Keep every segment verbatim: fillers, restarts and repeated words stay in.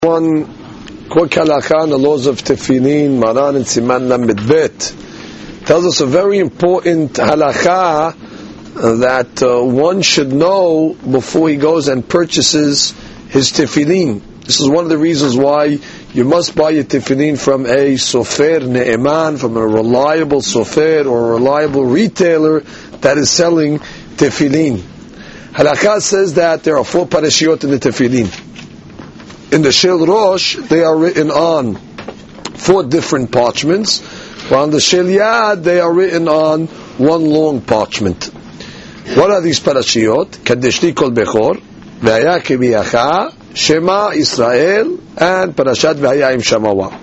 One quick halakha on the laws of tefillin, Maran and Siman Lamed Bet tells us a very important halakha that uh, one should know before he goes and purchases his tefillin. This is one of the reasons why you must buy your tefillin from a sofer ne'eman, from a reliable sofer or a reliable retailer that is selling tefillin. Halakha says that there are four parashiyot in the tefillin. In the Shel Rosh, they are written on four different parchments, while on the Shel Yad, they are written on one long parchment. What are these parashiyot? Kadeshli Kol Bechor, V'haya Kibiyacha, Shema Israel, and Parashat V'haya Im Shamawa.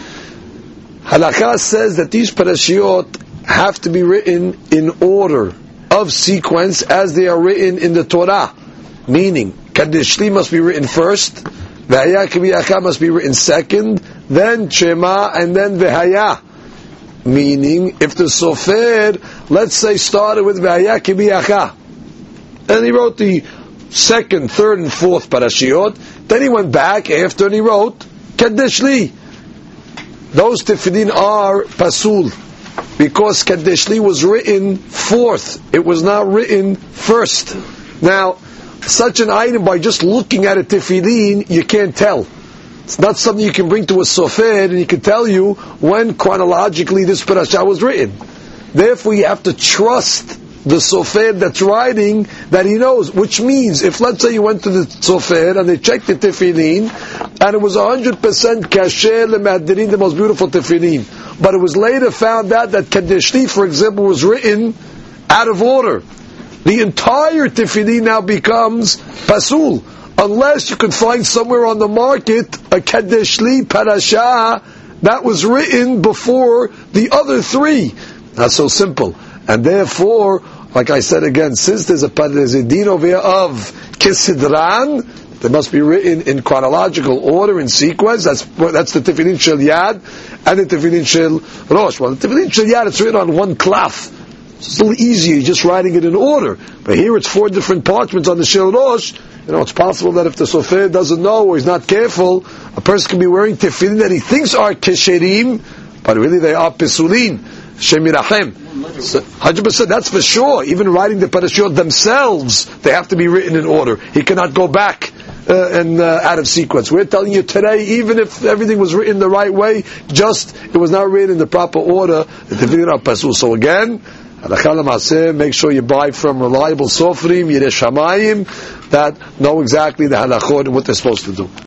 Halakha says that these parashiyot have to be written in order of sequence as they are written in the Torah. Meaning, Kadeshli must be written first, V'haya Kibiyacha must be written second, then Shema, and then V'haya. Meaning, if the Sofer, let's say, started with V'haya Kibiyacha, and he wrote the second, third, and fourth parashiyot, then he went back after and he wrote Kadeshli. Those tefillin are pasul, because Kadeshli was written fourth. It was not written first. Now, such an item, by just looking at a tefillin, you can't tell. It's not something you can bring to a sofer and he can tell you when chronologically this parasha was written. Therefore, you have to trust the sofer that's writing, that he knows. Which means, if let's say you went to the sofer and they checked the tefillin and it was one hundred percent kasher lemadirin, the most beautiful tefillin, but it was later found out that Kadeshli, for example, was written out of order, the entire tefillin now becomes pasul, unless you could find somewhere on the market a Kadeshli parasha that was written before the other three. Not so simple. And therefore, like I said again, since there's a, there's a din over here of Kisidran, they must be written in chronological order, in sequence. That's that's the Tefillin Shel Yad and the Tefillin Shel Rosh. Well, the Tefillin Shel Yad, it's written on one cloth. It's a little easier, just writing it in order. But here it's four different parchments on the Shel Rosh. You know, it's possible that if the Sofer doesn't know or he's not careful, a person can be wearing tefillin that he thinks are kesherim, but really they are pesulin, shemirachem. So, one hundred percent, that's for sure. Even writing the parashiyot themselves, they have to be written in order. He cannot go back uh, and uh, out of sequence. We're telling you today, even if everything was written the right way, just it was not written in the proper order, the tefillin are pasul. So again, make sure you buy from reliable sofrim, yirei shamayim, that know exactly the halachot and what they're supposed to do.